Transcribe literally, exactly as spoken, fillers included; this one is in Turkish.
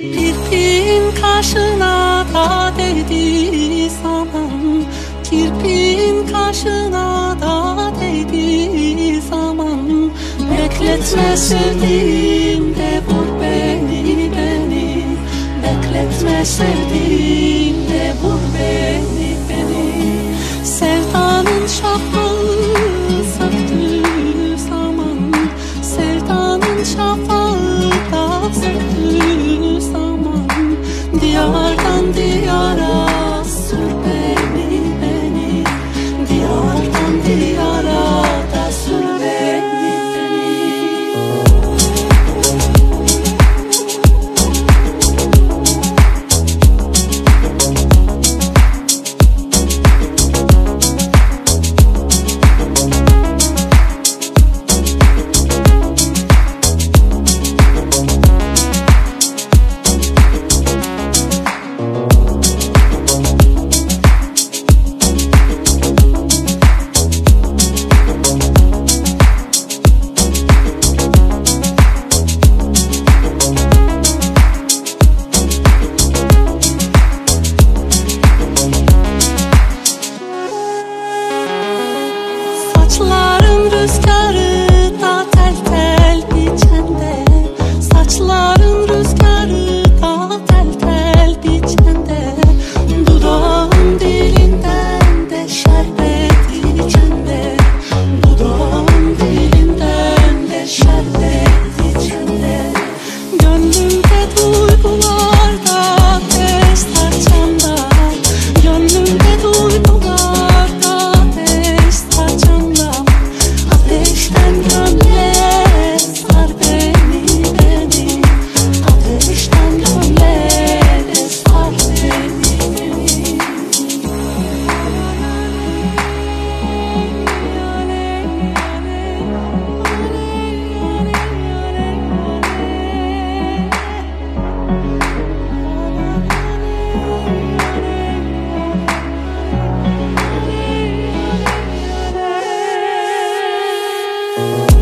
Kirpin kaşına da değdiği zaman, kirpin kaşına da değdiği zaman, bekletme sevdiğimde vur beni beni, bekletme sevdiğimde vur beni beni. Sevdanın şafağı söktüğü zaman, sevdanın şafağı da söktüğü zaman, diyardan diyara sür beni beni, diyardan diyara da sür beni beni. Saçların rüzgarı da tel tel biçende, saçların rüzgarı da tel tel biçende, dudağın dilinden de şerbet içende, dudağın dilinden de şerbet içende. Gönlümde duygular da ateş saçanda, gönlümde duygular da ateş saçanda. Ateşten gömleğe sar beni beni, ateşten gömleğe sar beni beni. We'll be right back.